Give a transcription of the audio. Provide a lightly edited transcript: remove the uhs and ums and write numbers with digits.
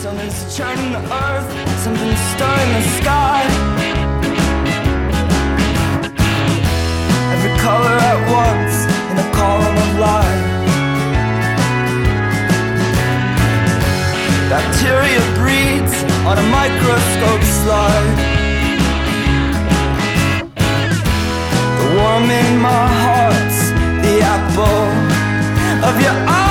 Something's churning the earth, something's stirring the sky. Every color at once in a column of light. Bacteria breeds on a microscope slide. The worm in my heart's the apple of your eye.